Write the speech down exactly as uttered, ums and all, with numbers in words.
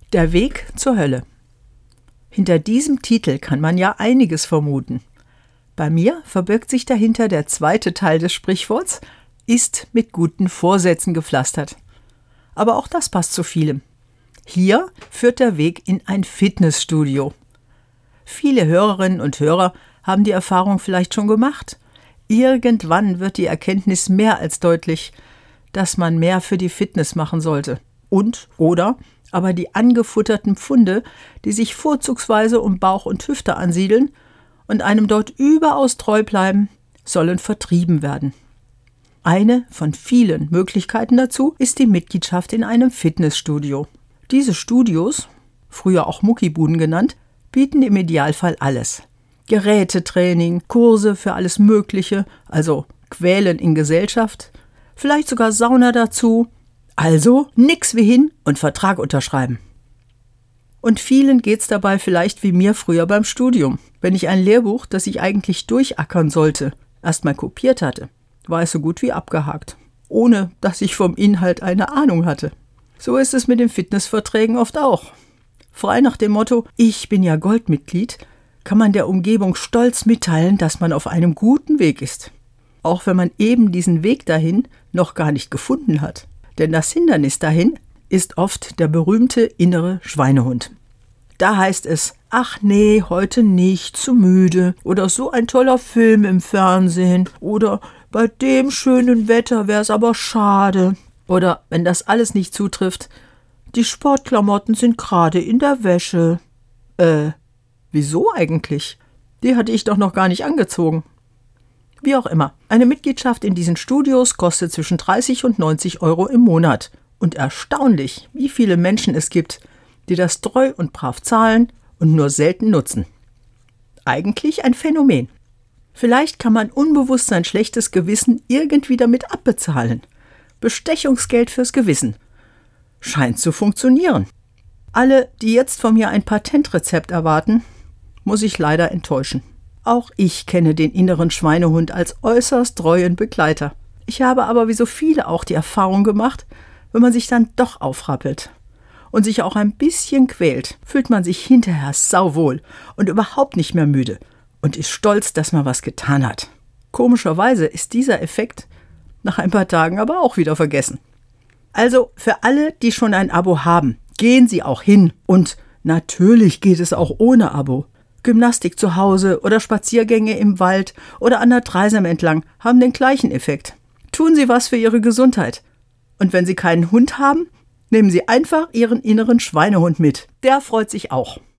Der Weg zur Hölle. Hinter diesem Titel kann man ja einiges vermuten. Bei mir verbirgt sich dahinter der zweite Teil des Sprichworts, ist mit guten Vorsätzen gepflastert. Aber auch das passt zu vielem. Hier führt der Weg in ein Fitnessstudio. Viele Hörerinnen und Hörer haben die Erfahrung vielleicht schon gemacht. Irgendwann wird die Erkenntnis mehr als deutlich, dass man mehr für die Fitness machen sollte. Und, oder, aber die angefutterten Pfunde, die sich vorzugsweise um Bauch und Hüfte ansiedeln und einem dort überaus treu bleiben, sollen vertrieben werden. Eine von vielen Möglichkeiten dazu ist die Mitgliedschaft in einem Fitnessstudio. Diese Studios, früher auch Muckibuden genannt, bieten im Idealfall alles. Gerätetraining, Kurse für alles Mögliche, also Quälen in Gesellschaft, vielleicht sogar Sauna dazu. Also nix wie hin und Vertrag unterschreiben. Und vielen geht's dabei vielleicht wie mir früher beim Studium, wenn ich ein Lehrbuch, das ich eigentlich durchackern sollte, erstmal kopiert hatte, war es so gut wie abgehakt, ohne dass ich vom Inhalt eine Ahnung hatte. So ist es mit den Fitnessverträgen oft auch. Frei nach dem Motto, ich bin ja Goldmitglied, kann man der Umgebung stolz mitteilen, dass man auf einem guten Weg ist. Auch wenn man eben diesen Weg dahin noch gar nicht gefunden hat. Denn das Hindernis dahin ist oft der berühmte innere Schweinehund. Da heißt es, ach nee, heute nicht, zu müde. Oder so ein toller Film im Fernsehen. Oder bei dem schönen Wetter wäre es aber schade. Oder, wenn das alles nicht zutrifft, die Sportklamotten sind gerade in der Wäsche. Äh, wieso eigentlich? Die hatte ich doch noch gar nicht angezogen. Wie auch immer, eine Mitgliedschaft in diesen Studios kostet zwischen dreißig und neunzig Euro im Monat. Und erstaunlich, wie viele Menschen es gibt, die das treu und brav zahlen und nur selten nutzen. Eigentlich ein Phänomen. Vielleicht kann man unbewusst sein schlechtes Gewissen irgendwie damit abbezahlen. Bestechungsgeld fürs Gewissen. Scheint zu funktionieren. Alle, die jetzt von mir ein Patentrezept erwarten, muss ich leider enttäuschen. Auch ich kenne den inneren Schweinehund als äußerst treuen Begleiter. Ich habe aber wie so viele auch die Erfahrung gemacht, wenn man sich dann doch aufrappelt und sich auch ein bisschen quält, fühlt man sich hinterher sauwohl und überhaupt nicht mehr müde und ist stolz, dass man was getan hat. Komischerweise ist dieser Effekt nach ein paar Tagen aber auch wieder vergessen. Also für alle, die schon ein Abo haben, gehen Sie auch hin. Und natürlich geht es auch ohne Abo. Gymnastik zu Hause oder Spaziergänge im Wald oder an der Dreisam entlang haben den gleichen Effekt. Tun Sie was für Ihre Gesundheit. Und wenn Sie keinen Hund haben, nehmen Sie einfach Ihren inneren Schweinehund mit. Der freut sich auch.